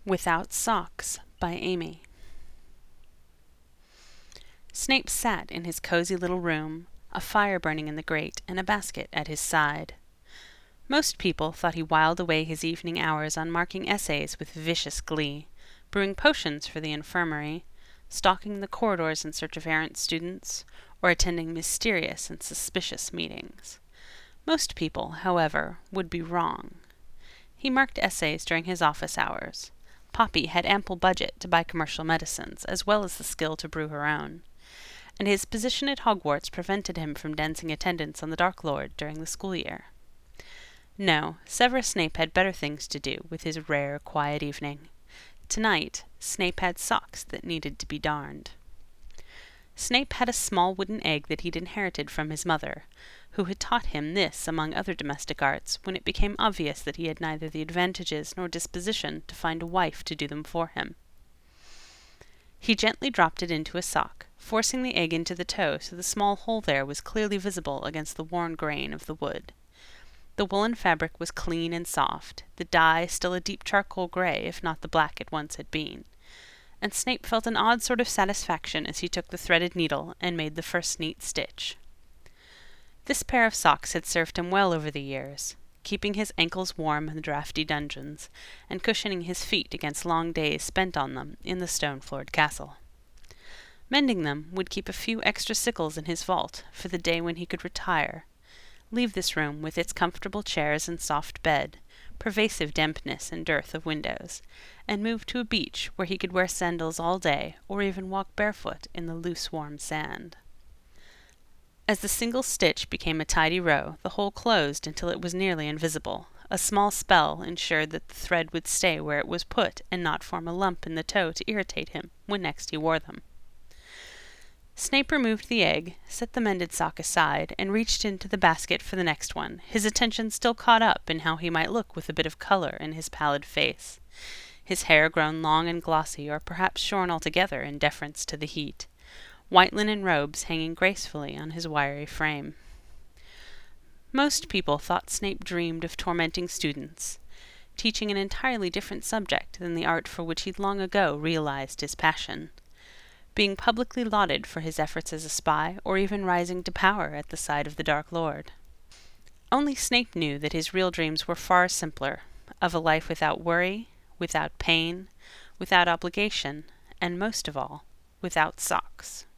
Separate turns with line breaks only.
Without Socks by Amy. Snape sat in his cozy little room, a fire burning in the grate and a basket at his side. Most people thought he whiled away his evening hours on marking essays with vicious glee, brewing potions for the infirmary, stalking the corridors in search of errant students, or attending mysterious and suspicious meetings. Most people, however, would be wrong. He marked essays during his office hours. Poppy had ample budget to buy commercial medicines, as well as the skill to brew her own, and his position at Hogwarts prevented him from dancing attendance on the Dark Lord during the school year. No, Severus Snape had better things to do with his rare, quiet evening. Tonight, Snape had socks that needed to be darned. Snape had a small wooden egg that he'd inherited from his mother, who had taught him this among other domestic arts when it became obvious that he had neither the advantages nor disposition to find a wife to do them for him. He gently dropped it into a sock, forcing the egg into the toe so the small hole there was clearly visible against the worn grain of the wood. The woolen fabric was clean and soft, the dye still a deep charcoal grey, if not the black it once had been, and Snape felt an odd sort of satisfaction as he took the threaded needle and made the first neat stitch. This pair of socks had served him well over the years, keeping his ankles warm in the draughty dungeons, and cushioning his feet against long days spent on them in the stone-floored castle. Mending them would keep a few extra sickles in his vault for the day when he could retire, leave this room with its comfortable chairs and soft bed, pervasive dampness and dearth of windows, and move to a beach where he could wear sandals all day or even walk barefoot in the loose warm sand. As the single stitch became a tidy row, the hole closed until it was nearly invisible. A small spell ensured that the thread would stay where it was put and not form a lump in the toe to irritate him when next he wore them. Snape removed the egg, set the mended sock aside, and reached into the basket for the next one, his attention still caught up in how he might look with a bit of colour in his pallid face, his hair grown long and glossy, or perhaps shorn altogether in deference to the heat, white linen robes hanging gracefully on his wiry frame. Most people thought Snape dreamed of tormenting students, teaching an entirely different subject than the art for which he'd long ago realized his passion, being publicly lauded for his efforts as a spy, or even rising to power at the side of the Dark Lord. Only Snape knew that his real dreams were far simpler, of a life without worry, without pain, without obligation, and most of all, without socks.